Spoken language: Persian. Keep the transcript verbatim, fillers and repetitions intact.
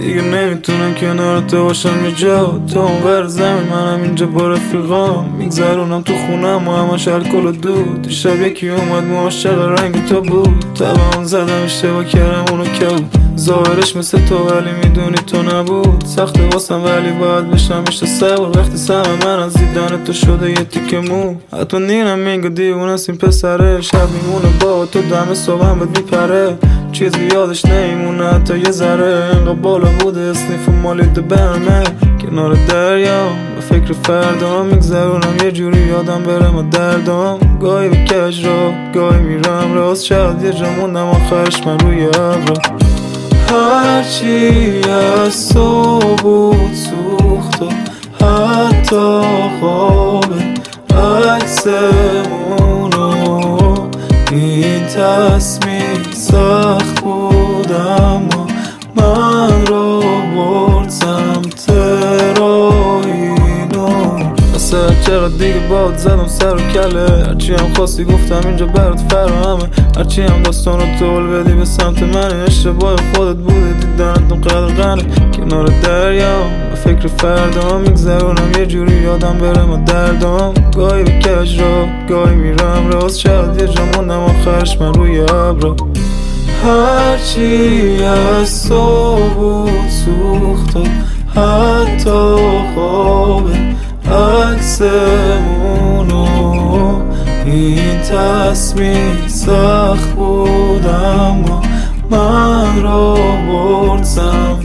دیگه نمیتونم کنار تو باشم یه جا. تو اونور زمین منم اینجا با رفیقام، میگذرونم تو خونم و همش الکل و دود. شب یکی اومد معاشق رنگ تو بود، طبعا زدم اشتباه کردم اونو که بود. ظاهرش مثل تو ولی میدونی تو نبود. سخته واسم ولی باید بشم اشتا صبر. وقتی سهم من از دیدن تو شده یه تیکه مو. حتی نینم میگه دیوونست این پسره، شب میمونه با تو دم صبحم بهت میپره. چیزی یادش نمیمونه حتی یه ذره، انقدر بالا بوده اسنیف مالیده برمه. کنار دریا به فکر فردا میگذرونم یه جوری یادم برم و دردام. گاهی به کج را گاهی میرم راست، شاید یه جا موندم آخرش من روی ابرا. هرچی از تو بود سوخت و حتی خواب عکسمونو. این تصمیم سخت بود اما من رو برد سمت راهینو. اصلا چقدر دیگه باد زدم سر و کله، هرچی هم خواستی گفتم اینجا برات فراهمه. هرچی هم داستان رو طول بدی به سمت من، اشتباه خودت بوده دیدنتون قدر غنه. کنار دریا به فکر فردا میگذرونم یه جوری یادم برم و دردام. گاهی به کج را گاهی میرم راست، شاید یه جا موندم آخرش من روی ابرا. هرچی از تو بود سوخت و حتی خواب عکسمونو. این تصمیم سخت بود اما من رو برد سمت